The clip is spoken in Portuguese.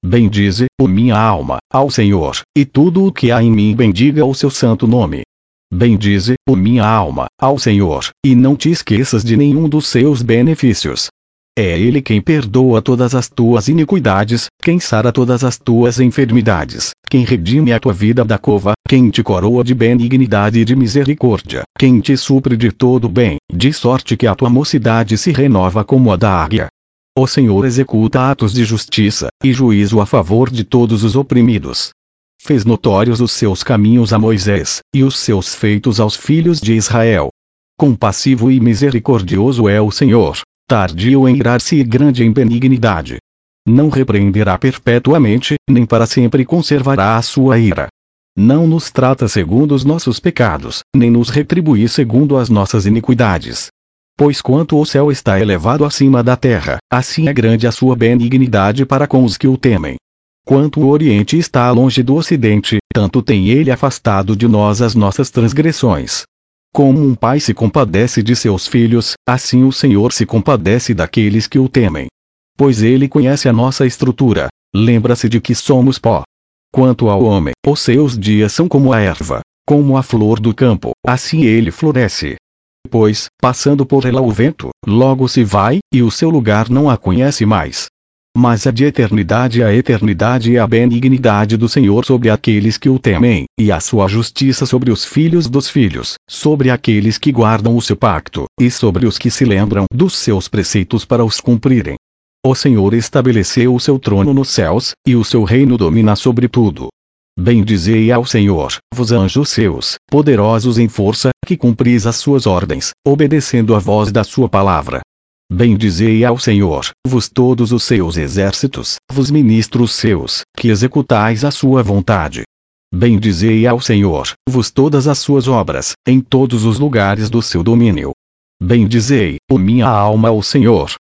Bendize, ó minha alma, ao Senhor, e tudo o que há em mim bendiga o seu santo nome. Bendize, ó minha alma, ao Senhor, e não te esqueças de nenhum dos seus benefícios. É Ele quem perdoa todas as tuas iniquidades, quem sara todas as tuas enfermidades, quem redime a tua vida da cova, quem te coroa de benignidade e de misericórdia, quem te supre de todo bem, de sorte que a tua mocidade se renova como a da águia. O Senhor executa atos de justiça e juízo a favor de todos os oprimidos. Fez notórios os seus caminhos a Moisés, e os seus feitos aos filhos de Israel. Compassivo e misericordioso é o Senhor, tardio em irar-se e grande em benignidade. Não repreenderá perpetuamente, nem para sempre conservará a sua ira. Não nos trata segundo os nossos pecados, nem nos retribui segundo as nossas iniquidades. Pois quanto o céu está elevado acima da terra, assim é grande a sua benignidade para com os que o temem. Quanto o Oriente está longe do Ocidente, tanto tem ele afastado de nós as nossas transgressões. Como um pai se compadece de seus filhos, assim o Senhor se compadece daqueles que o temem. Pois ele conhece a nossa estrutura, lembra-se de que somos pó. Quanto ao homem, os seus dias são como a erva, como a flor do campo, assim ele floresce. Pois, passando por ela o vento, logo se vai, e o seu lugar não a conhece mais. Mas é de eternidade a eternidade a benignidade do Senhor sobre aqueles que o temem, e a sua justiça sobre os filhos dos filhos, sobre aqueles que guardam o seu pacto, e sobre os que se lembram dos seus preceitos para os cumprirem. O Senhor estabeleceu o seu trono nos céus, e o seu reino domina sobre tudo. Bendizei ao Senhor, vos anjos seus, poderosos em força, que cumpris as suas ordens, obedecendo a voz da sua palavra. Bendizei ao Senhor, vos todos os seus exércitos, vos ministros seus, que executais a sua vontade. Bendizei ao Senhor, vos todas as suas obras, em todos os lugares do seu domínio. Bendizei, ó minha alma, ao Senhor,